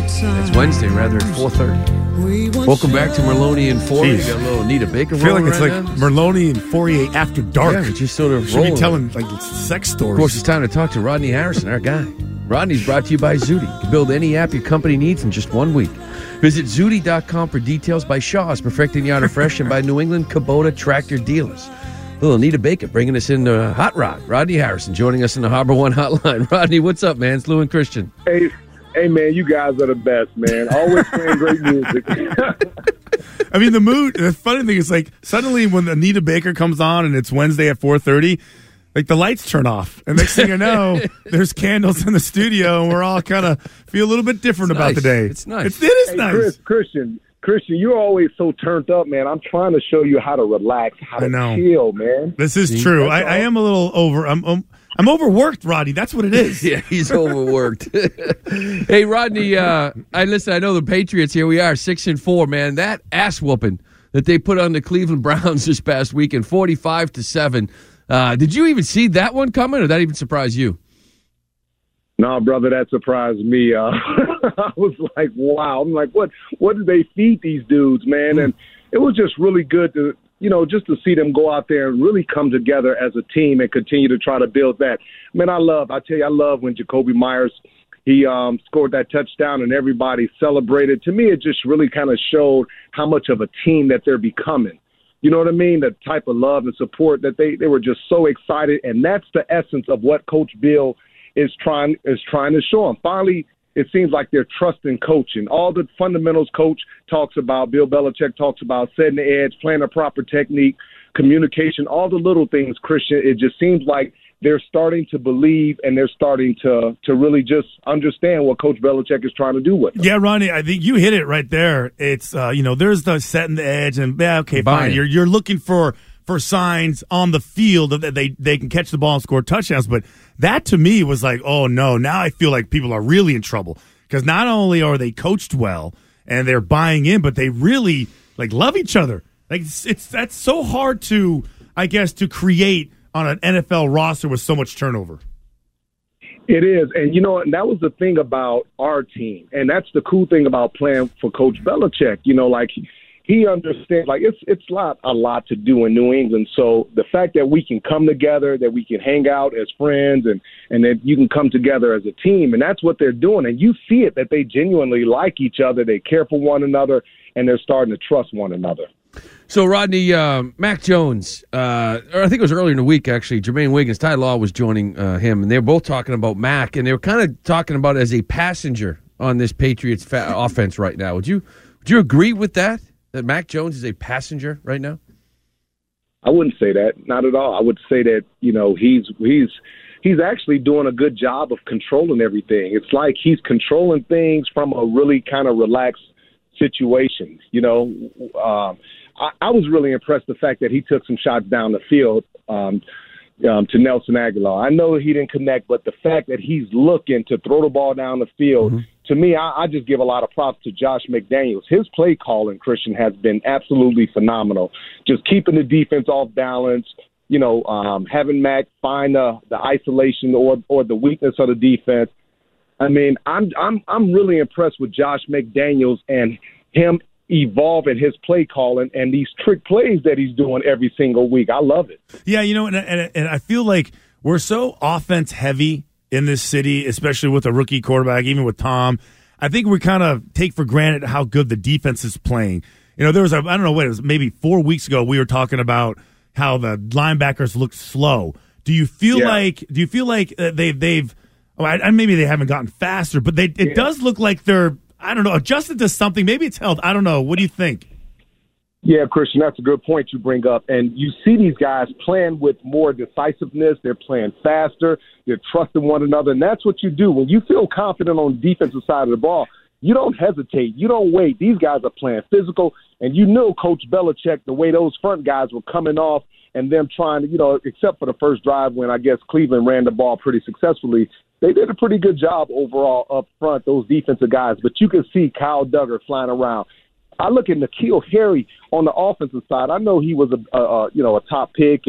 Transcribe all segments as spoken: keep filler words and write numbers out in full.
It's Wednesday, rather, at four thirty. Welcome back to Merloni and Fourier. Got a little Anita Baker I feel like rolling it's right like now. Merloni and Fourier after dark. Yeah, just sort of should rolling. be telling like sex stories. Of course, it's time to talk to Rodney Harrison, our guy. Rodney's brought to you by Zudi. You can build any app your company needs in just one week. Visit Zudi dot com for details. By Shaw's, perfecting the auto fresh, and by New England Kubota Tractor Dealers. Little Anita Baker bringing us into Hot Rod. Rodney Harrison joining us in the Harbor One Hotline. Rodney, what's up, man? It's Lou and Christian. Hey, hey, man, you guys are the best, man. Always playing great music. I mean, the mood, the funny thing is, like, suddenly when Anita Baker comes on and it's Wednesday at four thirty, like, the lights turn off. And next thing you know, there's candles in the studio, and we're all kind of feel a little bit different It's about nice. the day. It's nice. It's, it is Hey, nice. Chris, Christian, Christian, you're always so turned up, man. I'm trying to show you how to relax, how to I know. chill, man. This is true. I, I am a little over. I'm, I'm I'm overworked, Rodney. That's what it is. Yeah, he's overworked. Hey, Rodney, uh, I listen. I know the Patriots. Here we are, six and four. Man, that ass whooping that they put on the Cleveland Browns this past weekend, forty-five to seven. Uh, did you even see that one coming, or did that even surprise you? No, brother, that surprised me. Uh, I was like, wow. I'm like, what What did they feed these dudes, man? And it was just really good to, you know, just to see them go out there and really come together as a team and continue to try to build that. Man, I love, I tell you, I love when Jacoby Myers, he um, scored that touchdown and everybody celebrated. To me, it just really kind of showed how much of a team that they're becoming. You know what I mean? The type of love and support that they, they were just so excited. And that's the essence of what Coach Bill is trying is trying to show them. Finally, it seems like they're trusting coaching. All the fundamentals coach talks about, Bill Belichick talks about, setting the edge, playing a proper technique, communication, all the little things, Christian. It just seems like they're starting to believe and they're starting to to really just understand what Coach Belichick is trying to do with them. Yeah, Ronnie, I think you hit it right there. It's uh, you know, there's the setting the edge, and yeah, okay, fine. You're you're looking for for signs on the field that they they can catch the ball and score touchdowns, but that to me was like, oh no, now I feel like people are really in trouble because not only are they coached well and they're buying in, but they really like love each other. Like it's, it's that's so hard to, I guess, to create on an N F L roster with so much turnover. It is. And, you know, and that was the thing about our team. And that's the cool thing about playing for Coach Belichick. You know, like he understands, like it's it's not a lot to do in New England. So the fact that we can come together, that we can hang out as friends, and, and that you can come together as a team, and that's what they're doing. And you see it, that they genuinely like each other, they care for one another, and they're starting to trust one another. So, Rodney, uh, Mac Jones, uh, or I think it was earlier in the week, actually, Jermaine Wiggins, Ty Law was joining uh, him, and they were both talking about Mac, and they were kind of talking about it as a passenger on this Patriots fa- offense right now. Would you would you agree with that, that Mac Jones is a passenger right now? I wouldn't say that, not at all. I would say that, you know, he's he's he's actually doing a good job of controlling everything. It's like he's controlling things from a really kind of relaxed situation, you know. Um, I, I was really impressed the fact that he took some shots down the field um, um, to Nelson Aguilar. I know he didn't connect, but the fact that he's looking to throw the ball down the field, mm-hmm. to me, I, I just give a lot of props to Josh McDaniels. His play calling, Christian, has been absolutely phenomenal. Just keeping the defense off balance, you know, um, having Mac find the, the isolation or or the weakness of the defense. I mean, I'm I'm I'm really impressed with Josh McDaniels and him evolving his play calling and these trick plays that he's doing every single week. I love it. Yeah, you know, and and, and I feel like we're so offense heavy in this city, especially with a rookie quarterback, even with Tom. I think we kind of take for granted how good the defense is playing. You know, there was a, I don't know what it was, maybe four weeks ago we were talking about how the linebackers look slow. Do you feel yeah. like do you feel like uh, they they've oh, I, maybe they haven't gotten faster, but they it yeah. does look like they're I don't know, adjusted to something. Maybe it's health. I don't know. What do you think? Yeah, Christian, that's a good point you bring up. And you see these guys playing with more decisiveness. They're playing faster. They're trusting one another. And that's what you do. When you feel confident on the defensive side of the ball, you don't hesitate. You don't wait. These guys are playing physical. And you know Coach Belichick, the way those front guys were coming off and them trying to, you know, except for the first drive when I guess Cleveland ran the ball pretty successfully, they did a pretty good job overall up front, those defensive guys. But you can see Kyle Duggar flying around. I look at N'Keal Harry on the offensive side. I know he was a, a, a you know a top pick, and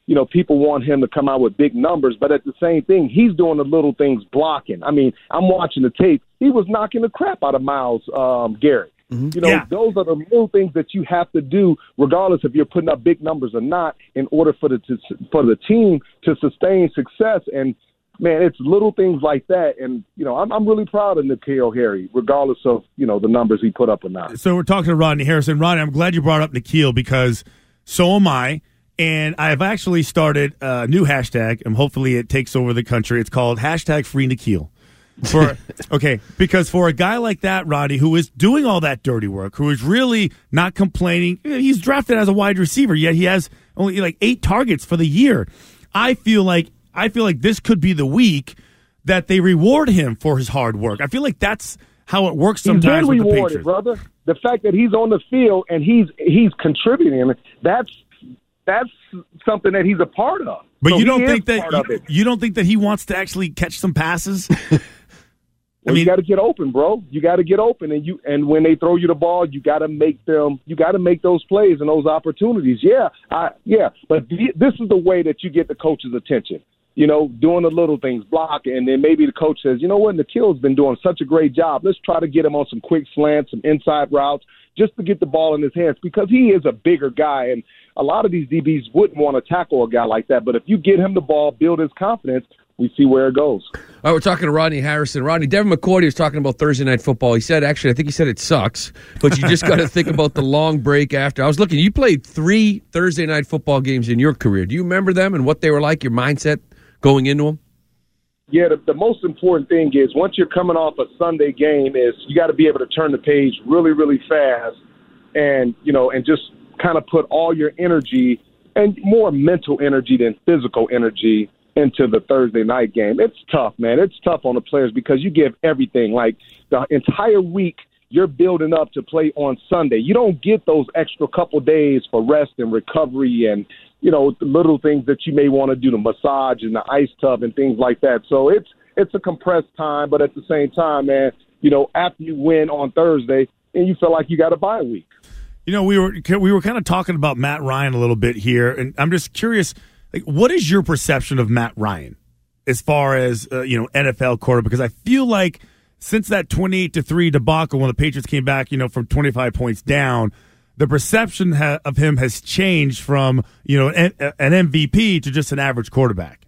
you know, people want him to come out with big numbers, but at the same thing, he's doing the little things blocking. I mean, I'm watching the tape. He was knocking the crap out of Myles um, Garrett. Mm-hmm. You know, yeah. Those are the little things that you have to do, regardless if you're putting up big numbers or not, in order for the to, for the team to sustain success. And, man, it's little things like that. And, you know, I'm, I'm really proud of N'Keal Harry, regardless of, you know, the numbers he put up or not. So we're talking to Rodney Harrison. Rodney, I'm glad you brought up N'Keal because so am I. And I've actually started a new hashtag, and hopefully it takes over the country. It's called hashtag Free N'Keal. For okay, because for a guy like that, Rodney, who is doing all that dirty work, who is really not complaining, he's drafted as a wide receiver, yet he has only like eight targets for the year. I feel like I feel like this could be the week that they reward him for his hard work. I feel like that's how it works sometimes with the Patriots. He's been rewarded, brother. The fact that he's on the field and he's he's contributing, that's that's something that he's a part of. But so you don't think that you, you don't think that he wants to actually catch some passes? Well, I mean, you got to get open, bro. You got to get open, and you and when they throw you the ball, you got to make them. You got to make those plays and those opportunities. Yeah, I, yeah. But th- this is the way that you get the coach's attention. You know, doing the little things, block, and then maybe the coach says, you know what, N'Keal's been doing such a great job. Let's try to get him on some quick slants, some inside routes, just to get the ball in his hands because he is a bigger guy, and a lot of these D Bs wouldn't want to tackle a guy like that. But if you get him the ball, build his confidence, we see where it goes. All right, we're talking to Rodney Harrison. Rodney, Devin McCourty was talking about Thursday Night Football. He said, actually, I think he said it sucks, but you just got to think about the long break after. I was looking, you played three Thursday Night Football games in your career. Do you remember them and what they were like, your mindset going into them? Yeah, the, the most important thing is once you're coming off a Sunday game is you got to be able to turn the page really, really fast and, you know, and just kind of put all your energy and more mental energy than physical energy into the Thursday night game. It's tough, man. It's tough on the players because you give everything. Like the entire week you're building up to play on Sunday. You don't get those extra couple days for rest and recovery and, you know, the little things that you may want to do, the massage and the ice tub and things like that. So it's it's a compressed time, but at the same time, man, you know, after you win on Thursday and you feel like you got a bye week. You know, we were we were kind of talking about Matt Ryan a little bit here, and I'm just curious, like, what is your perception of Matt Ryan as far as, uh, you know, N F L quarterback? Because I feel like since that twenty-eight to three debacle when the Patriots came back, you know, from twenty-five points down, the perception ha- of him has changed from, you know, an, an M V P to just an average quarterback.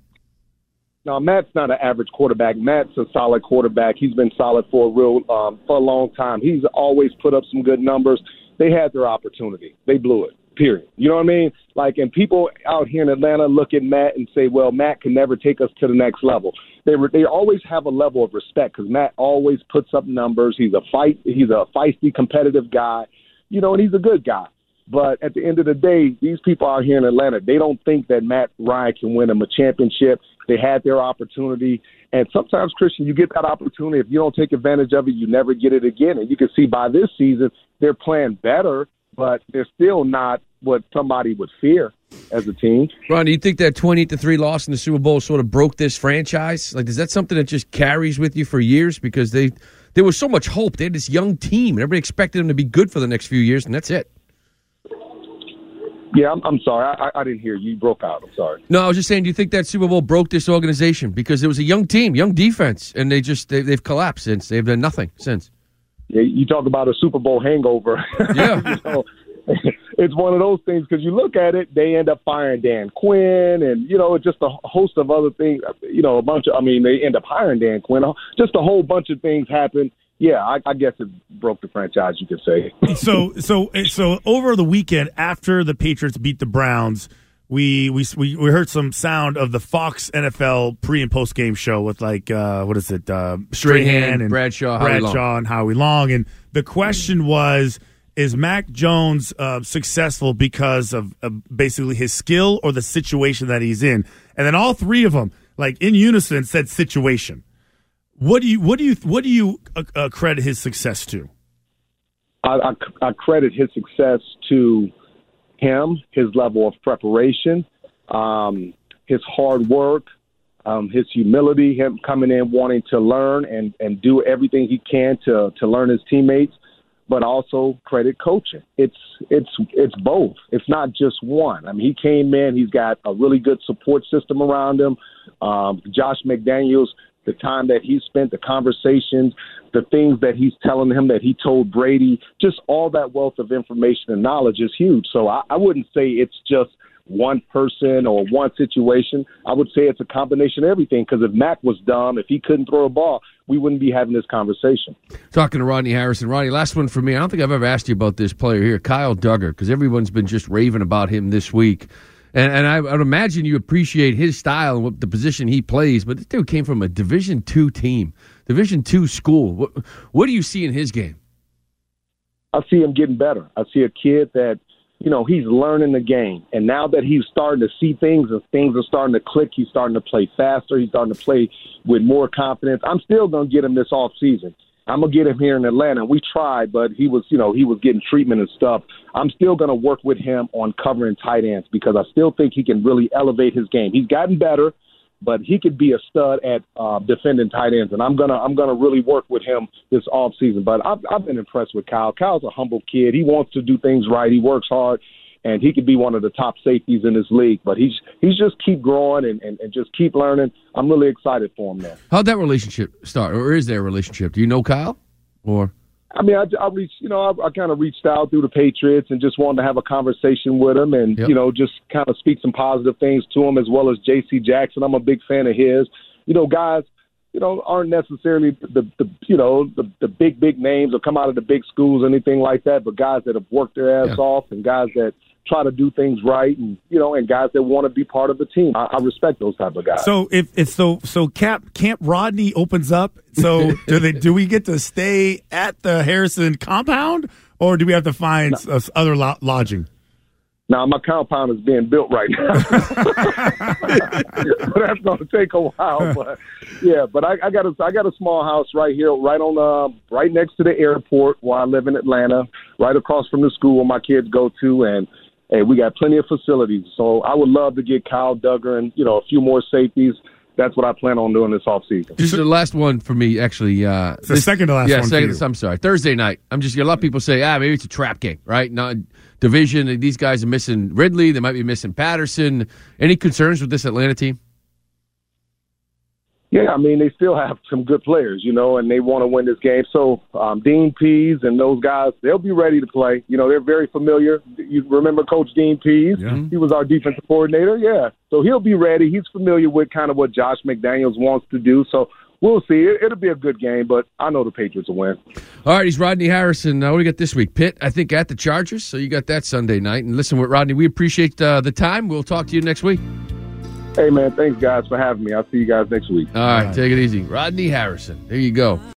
No, Matt's not an average quarterback. Matt's a solid quarterback. He's been solid for a real um, for a long time. He's always put up some good numbers. They had their opportunity. They blew it, period. You know what I mean? Like, and people out here in Atlanta look at Matt and say, well, Matt can never take us to the next level. They re- they always have a level of respect because Matt always puts up numbers. He's a fight. He's a feisty, competitive guy, you know, and he's a good guy. But at the end of the day, these people out here in Atlanta, they don't think that Matt Ryan can win them a championship. They had their opportunity. And sometimes, Christian, you get that opportunity. If you don't take advantage of it, you never get it again. And you can see by this season, they're playing better, but they're still not what somebody would fear as a team. Ron, do you think that twenty-eight to three loss in the Super Bowl sort of broke this franchise? Like, is that something that just carries with you for years? Because they there was so much hope. They had this young team, and everybody expected them to be good for the next few years, and that's it. Yeah, I'm, I'm sorry. I, I didn't hear you. You broke out. I'm sorry. No, I was just saying, do you think that Super Bowl broke this organization? Because it was a young team, young defense, and they just, they, they've collapsed since. They've done nothing since. Yeah, you talk about a Super Bowl hangover. Yeah. You know, it's one of those things because you look at it, they end up firing Dan Quinn and, you know, just a host of other things. You know, a bunch of, I mean, they end up hiring Dan Quinn. Just a whole bunch of things happen. Yeah, I, I guess it broke the franchise, you could say. so, so, so over the weekend, after the Patriots beat the Browns, we we we, we heard some sound of the Fox N F L pre and post game show with like uh, what is it, uh, Strahan and Bradshaw, Bradshaw Howie and Howie Long, and the question was: is Mac Jones uh, successful because of uh, basically his skill or the situation that he's in? And then all three of them, like in unison, said situation. What do you what do you what do you uh, uh, credit his success to? I, I, I credit his success to him, his level of preparation, um, his hard work, um, his humility, him coming in wanting to learn and, and do everything he can to to learn his teammates. but also credit coaching. It's it's it's both. It's not just one. I mean, he came in. He's got a really good support system around him. Um, Josh McDaniels, the time that he spent, the conversations, the things that he's telling him that he told Brady, just all that wealth of information and knowledge is huge. So I, I wouldn't say it's just one person or one situation. I would say it's a combination of everything, because if Mac was dumb, if he couldn't throw a ball, we wouldn't be having this conversation. Talking to Rodney Harrison. Rodney, last one for me. I don't think I've ever asked you about this player here, Kyle Dugger, because everyone's been just raving about him this week. And, and I would imagine you appreciate his style and what the position he plays, but this dude came from a Division two team, Division two school. What, what do you see in his game? I see him getting better. I see a kid that, you know, he's learning the game. And now that he's starting to see things and things are starting to click, he's starting to play faster. He's starting to play with more confidence. I'm still going to get him this off season. I'm going to get him here in Atlanta. We tried, but he was, you know, he was getting treatment and stuff. I'm still going to work with him on covering tight ends, because I still think he can really elevate his game. He's gotten better, but he could be a stud at uh, defending tight ends, and I'm gonna I'm gonna really work with him this off season. But I've I've been impressed with Kyle. Kyle's a humble kid. He wants to do things right. He works hard, and he could be one of the top safeties in this league. But he's he's just keep growing and, and, and just keep learning. I'm really excited for him there. How'd that relationship start, or is there a relationship? Do you know Kyle, or? I mean, I, I reached, you know, I, I kind of reached out through the Patriots and just wanted to have a conversation with him and, yep. you know, just kind of speak some positive things to him, as well as J C Jackson. I'm a big fan of his. You know, guys, you know, aren't necessarily the, the you know, the, the big, big names or come out of the big schools or anything like that, but guys that have worked their ass yeah. off and guys that try to do things right, and you know, and guys that want to be part of the team. I, I respect those type of guys. So if it's so so Cap Camp Rodney opens up. So do they do we get to stay at the Harrison compound, or do we have to find no. us other lo- lodging? Now, my compound is being built right now. That's going to take a while, but yeah. But I, I got a I got a small house right here, right on uh, right next to the airport where I live in Atlanta, right across from the school where my kids go to, and hey, we got plenty of facilities. So I would love to get Kyle Dugger and you know a few more safeties. That's what I plan on doing this offseason. Just the last one for me, actually. Uh, it's the this, second to last yeah, one. Second, for you. I'm sorry. Thursday night. I'm just a lot of people say, ah, maybe it's a trap game, right? Not division. These guys are missing Ridley. They might be missing Patterson. Any concerns with this Atlanta team? Yeah, I mean, they still have some good players, you know, and they want to win this game. So um, Dean Pease and those guys, they'll be ready to play. You know, they're very familiar. You remember Coach Dean Pease? Yeah. He was our defensive coordinator. Yeah. So he'll be ready. He's familiar with kind of what Josh McDaniels wants to do. So we'll see. It, it'll be a good game, but I know the Patriots will win. All right, he's Rodney Harrison. Uh, what do you got this week? Pitt, I think, at the Chargers. So you got that Sunday night. And listen, with Rodney, we appreciate uh, the time. We'll talk to you next week. Hey, man, thanks, guys, for having me. I'll see you guys next week. All right, All right. Take it easy. Rodney Harrison. There you go.